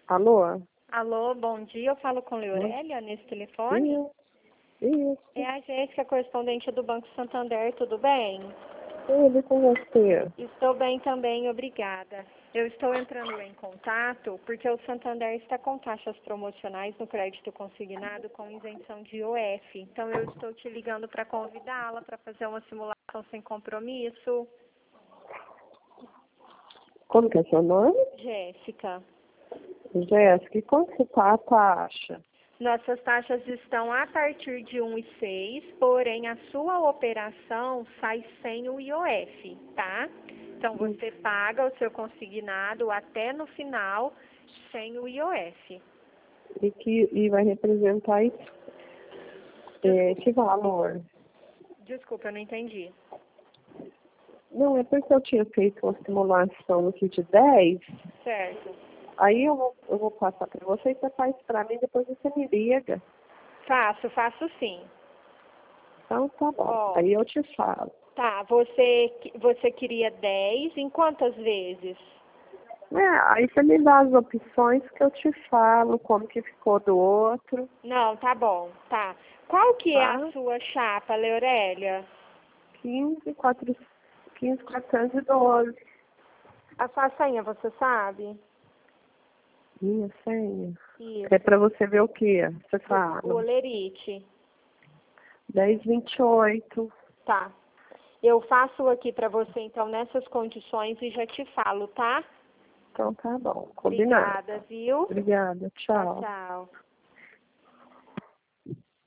Alô? Alô, bom dia. Eu falo com Leorélia nesse telefone. Isso. É a Jéssica, correspondente do Banco Santander. Tudo bem? Tudo com você. Estou bem também, obrigada. Eu estou entrando em contato porque o Santander está com taxas promocionais no crédito consignado com isenção de IOF. Então eu estou te ligando para convidá-la para fazer uma simulação sem compromisso. Como que é seu nome? Jéssica. Jéssica, e quanto que tá a taxa? Nossas taxas estão a partir de 1,6, porém a sua operação sai sem o IOF, tá? Então você paga o seu consignado até no final sem o IOF. E vai representar que valor? Desculpa, eu não entendi. Não, é porque eu tinha feito uma simulação aqui de 10. Certo. Aí eu vou passar para você e você faz para mim, depois você me liga. Faço sim. Então tá bom. Ó, Aí eu te falo. tá, você queria 10 em quantas vezes? Aí você me dá as opções que eu te falo, como que ficou do outro, Não, tá bom, tá. Qual que é a tá? sua chapa, Leorélia? 15.412. A sua senha, você sabe? Minha senha. É Isso. pra você ver o quê? Você O fala. olerite. 1028. Tá. Eu faço aqui pra você, então, nessas condições e já te falo, tá? Então tá bom. Combinado. Obrigada, viu? Obrigada. Tchau, Tchau. tchau.